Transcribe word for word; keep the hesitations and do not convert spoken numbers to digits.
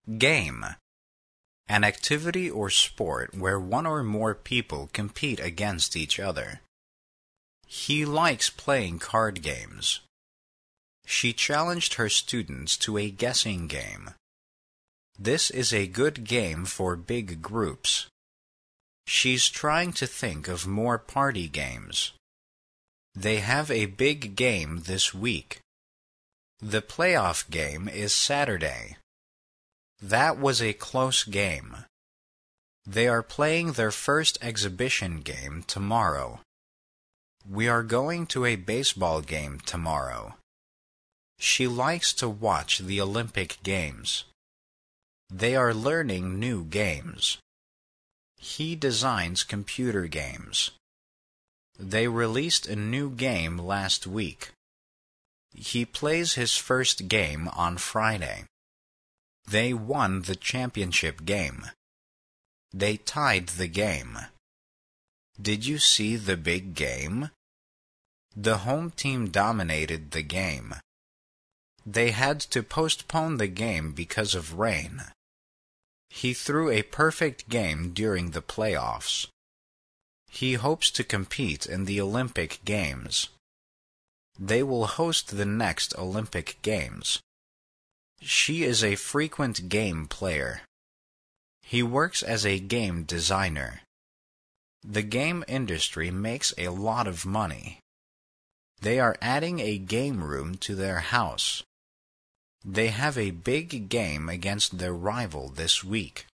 Game. An activity or sport where one or more people compete against each other. He likes playing card games. She challenged her students to a guessing game. This is a good game for big groups. She's trying to think of more party games. They have a big game this week. The playoff game is Saturday. That was a close game. They are playing their first exhibition game tomorrow. We are going to a baseball game tomorrow. She likes to watch the Olympic Games. They are learning new games. He designs computer games. They released a new game last week. He plays his first game on Friday. They won the championship game. They tied the game. Did you see the big game? The home team dominated the game. They had to postpone the game because of rain. He threw a perfect game during the playoffs. He hopes to compete in the Olympic Games. They will host the next Olympic Games. She is a frequent game player. He works as a game designer. The game industry makes a lot of money. They are adding a game room to their house. They have a big game against their rival this week.